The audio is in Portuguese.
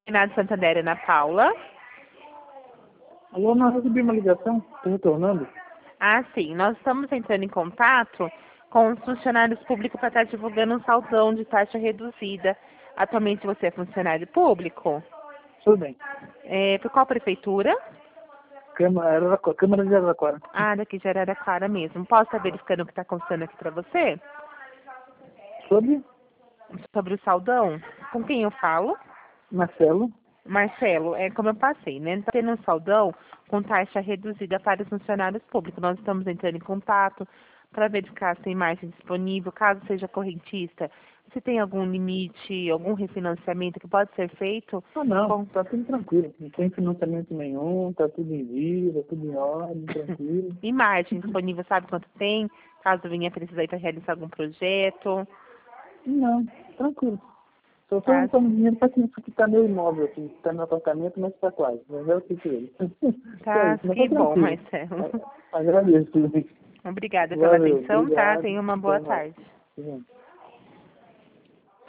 Finado Santander, Ana Paula. Alô, nós recebi uma ligação, estou retornando. Ah, sim. Nós estamos entrando em contato com os funcionários públicos para estar divulgando um saldão de taxa reduzida. Atualmente você é funcionário público? Tudo bem. Por qual prefeitura? Câmara de Araraquara. Ah, daqui de Araraquara mesmo. Posso estar verificando o que está constando aqui para você? Sobre Sobre o saldão? Com quem eu falo? Marcelo. Marcelo, como eu passei, né? Está tendo um saldão com taxa reduzida para os funcionários públicos. Nós estamos entrando em contato para verificar se tem margem disponível, caso seja correntista, se tem algum limite, algum refinanciamento que pode ser feito. Ah, não, tá tudo tranquilo. Não tem financiamento nenhum, tá tudo em dia, tá tudo em ordem, tranquilo. E margem disponível, sabe quanto tem? Caso venha precisar ir para realizar algum projeto. Não, tranquilo. Só estou Tá, juntando dinheiro para quitar meu imóvel aqui. Está no apartamento, mas está quase. Mas eu quito ele. Só tá, isso, mas que tá bom, tranquilo. Marcelo. Agradeço. Obrigada pela Valeu, atenção, tá? obrigado. Tenha uma Até boa mais. tarde. Sim.